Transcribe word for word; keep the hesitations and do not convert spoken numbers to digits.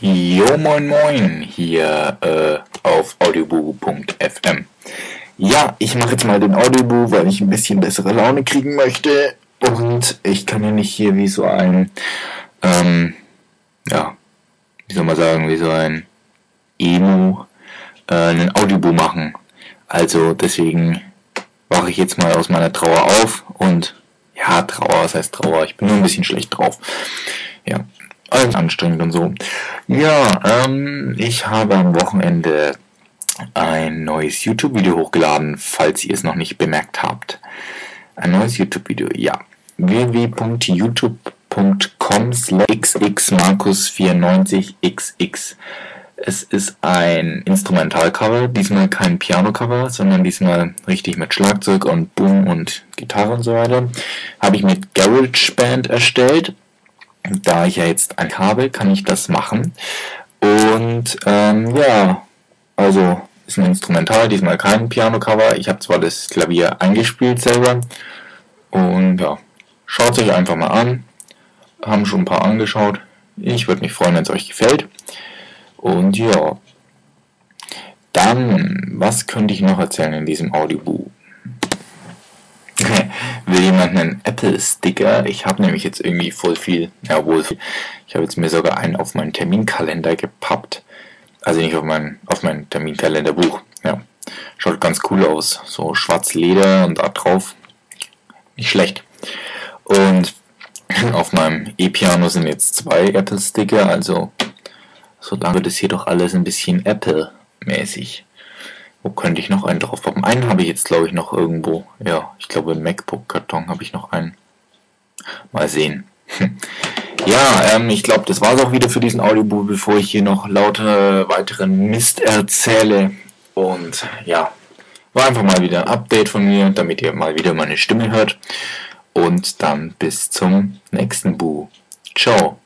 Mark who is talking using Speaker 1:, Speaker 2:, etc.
Speaker 1: Jo, moin moin, hier äh, auf audioboo punkt f m. Ja, ich mache jetzt mal den Audioboo, weil ich ein bisschen bessere Laune kriegen möchte. Und ich kann ja nicht hier wie so ein, ähm, ja, wie soll man sagen, wie so ein Emo äh, einen Audioboo machen. Also deswegen wache ich jetzt mal aus meiner Trauer auf und, ja, Trauer, was heißt Trauer? Ich bin nur ein bisschen schlecht drauf. Ja, alles anstrengend und so. Ja, ähm, ich habe am Wochenende ein neues YouTube-Video hochgeladen, falls ihr es noch nicht bemerkt habt. Ein neues YouTube-Video, ja. w w w punkt youtube punkt com slash x x markus vierundneunzig x x. Es ist ein Instrumentalcover, diesmal kein Piano-Cover, sondern diesmal richtig mit Schlagzeug und Boom und Gitarre und so weiter. Habe ich mit GarageBand erstellt. Da ich ja jetzt ein habe, kann ich das machen. Und ähm, ja, also ist ein Instrumental, diesmal kein Piano-Cover. Ich habe zwar das Klavier eingespielt selber. Und ja, schaut es euch einfach mal an. Haben schon ein paar angeschaut. Ich würde mich freuen, wenn es euch gefällt. Und ja, dann, was könnte ich noch erzählen in diesem Audioboo? Will jemand einen Apple-Sticker? Ich habe nämlich jetzt irgendwie voll viel, ja wohl viel. Ich habe jetzt mir sogar einen auf meinen Terminkalender gepappt. Also nicht auf mein, auf mein Terminkalenderbuch. Ja, schaut ganz cool aus. So schwarz Leder und da drauf. Nicht schlecht. Und auf meinem E-Piano sind jetzt zwei Apple-Sticker. Also so dann wird es hier doch alles ein bisschen Apple-mäßig. Wo könnte ich noch einen drauf pappen? Einen habe ich jetzt, glaube ich, noch irgendwo. Ja, ich glaube im MacBook-Karton habe ich noch einen. Mal sehen. Ja, ähm, ich glaube, das war es auch wieder für diesen Audioboo, bevor ich hier noch lauter weiteren Mist erzähle. Und ja, war einfach mal wieder ein Update von mir, damit ihr mal wieder meine Stimme hört. Und dann bis zum nächsten Boo. Ciao.